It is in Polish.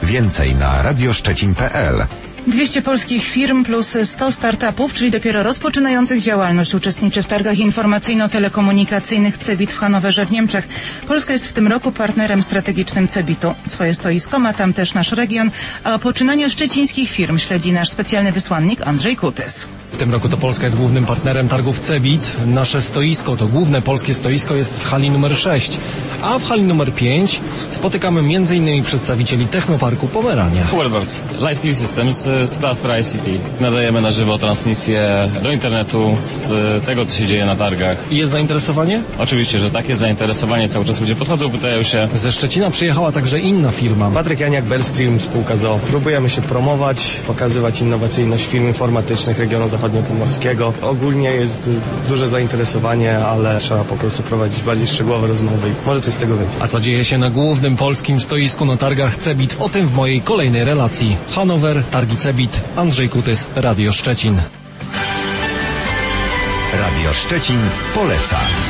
Więcej na radioszczecin.pl. 200 polskich firm plus 100 startupów, czyli dopiero rozpoczynających działalność, uczestniczy w targach informacyjno-telekomunikacyjnych CeBIT w Hanowerze w Niemczech. Polska jest w tym roku partnerem strategicznym CeBIT-u. Swoje stoisko ma tam też nasz region, a poczynania szczecińskich firm śledzi nasz specjalny wysłannik Andrzej Kutys. W tym roku to Polska jest głównym partnerem targów CeBIT. Nasze stoisko, to główne polskie stoisko, jest w hali numer 6, a w hali numer 5 spotykamy m.in. przedstawicieli Technoparku Pomerania. WorldWorks, Live TV Systems z Cluster ICT. Nadajemy na żywo transmisję do internetu z tego, co się dzieje na targach. I jest zainteresowanie? Oczywiście, że tak, jest zainteresowanie. Cały czas ludzie podchodzą, pytają się. Ze Szczecina przyjechała także inna firma. Patryk Janiak, Bellstream, spółka ZOO. Próbujemy się promować, pokazywać innowacyjność firm informatycznych regionu zachodniopomorskiego. Ogólnie jest duże zainteresowanie, ale trzeba po prostu prowadzić bardziej szczegółowe rozmowy i może coś z tego wyjdzie. A co dzieje się na głównym polskim stoisku na targach CeBIT? O tym w mojej kolejnej relacji. Hanower, targi CeBIT, Andrzej Kutys, Radio Szczecin. Radio Szczecin poleca.